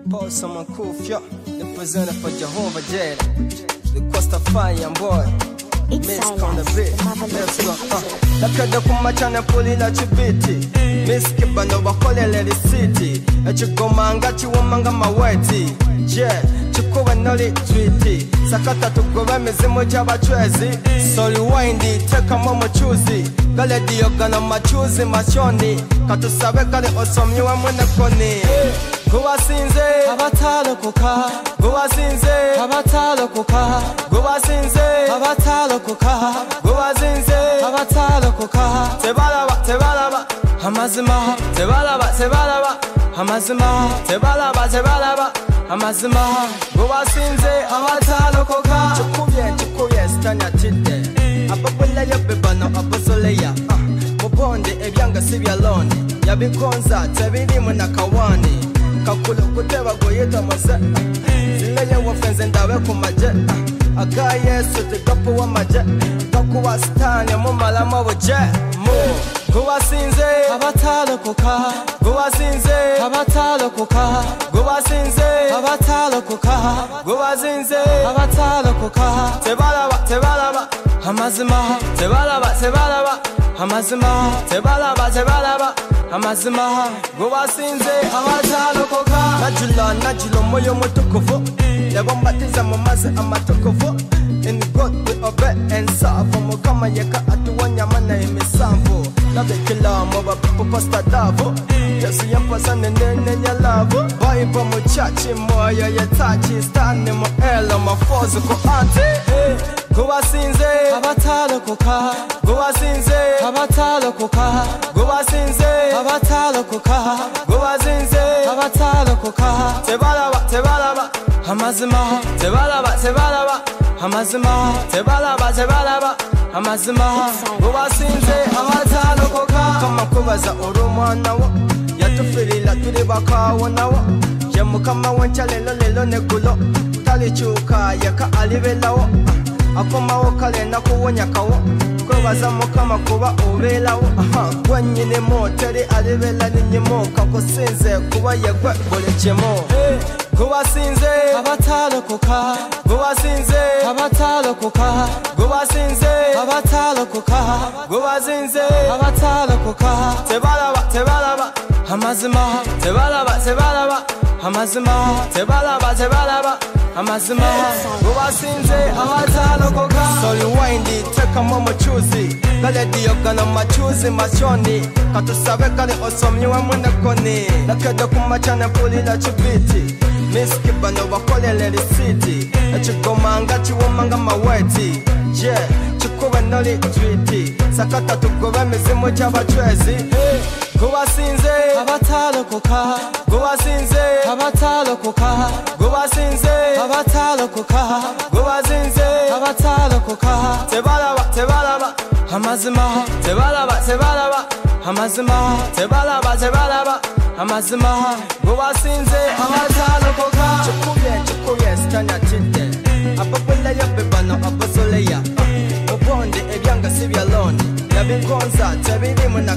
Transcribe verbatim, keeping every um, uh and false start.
Paul someone cool fyo, the presenter for Jehovah Jada, the Costa Fire boy. Miss on the beat, let's go. Uh. Nakada kumachana puli la chibiti, Miss Kibano bakole le city. Echigomanga chiwomanga maweti, yeah. Chikuwa noli tweety, sakata tukowe mizimu jaba chwezi. Soli windy, teka momo chuzi. Gale diyo gana machuzi machoni. Katusawe kale osomnyuwa mwene koni. Guwa sinze, abatalo kuka. Guwa sinze, abatalo kuka. Guwa sinze, abatalo kuka. Guwa sinze, abatalo kuka. Tebalaba, tebalaba, amazima. Tebalaba, tebalaba, amazima. Tebalaba, tebalaba, amazima. Guwa sinze, abatalo kuka. Chukubye, chukubye, stanya chite. Ababula yobebano, abazoleya. Mubonde, ebyanga sibyaloni. Yabikonza, tebirimu nakawani. Kakulu kuteba goyeta maze Zileye wafenze ndawe kumaje Aga yesu tegapu wa maje Kakuwa stani ya mumalama waje Mu Guwa sinze Abatalo kuka Guwa sinze Abatalo kuka Guwa sinze Abatalo kuka Guwa sinze Abatalo kuka Tebalaba, tebalaba Amazima Tebalaba, tebalaba Amazima Tebalaba, tebalaba amazima Guwa sinze abatalo koka Najula najula moyo mutukufu Yabombatiza mu mazi amatukufu In God we obey and serve Mukama yeka atuwanya mana imisambu Nabekila moba pipo pasta davo Yesu yampasa nene nyalavo Bible mu chachi moyo yetachi Stani mu elo mafozu ko anti Guwa sinze abatalo koka Guwa sinze abatalo koka Guwa sinze abatalo koka Guwa sinze abatalo koka Tebalaba tebalaba amazima Tebalaba tebalaba amazima Tebalaba tebalaba amazima Guwa sinze abatalo koka Kama kubaza urumwana wo Yatufirila turi bakawo nawo Yemukama wanchale lelo negulo Talichuka yaka alivelawo Akoma wakale na kuwonya kawo Kwebaza mukama kuba ubelawo Gwenyine mo teri alibela ninyimo Kakusinze kuba yegwe bolechemo Guwa sinze abatalo kuka Guwa sinze abatalo kuka Guwa sinze abatalo kuka Guwa sinze abatalo kuka Tebalaba, tebalaba amazima Tebalaba, tebalaba amazima Tebalaba, tebalaba amazima Guwa sinze abatalo kuka Soli windy, teka momo chuzi Gale diyo gana machuzi machoni Katusawe kale osomnyuwa mwene koni Nakeda kumachana puli la chibiti Miss Kibano bakole le city Echigomanga chiwomanga maweti Yeah, chikuwe noli tweety Sakata tukowe mizimu jaba chwezi Guwa sinze abatalo kuka Guwa sinze abatalo kuka Guwa sinze abatalo kuka Guwa sinze abatalo kuka Tebalaba, tebalaba amazima Tebalaba, tebalaba amazima Tebalaba, tebalaba amazima Guwa sinze abatalo kuka Chukubye, chukubye, stanya chite Ababula yobebano, abazoleya Mubonde, ebyanga sibyaloni Yabikonza, tebirimu na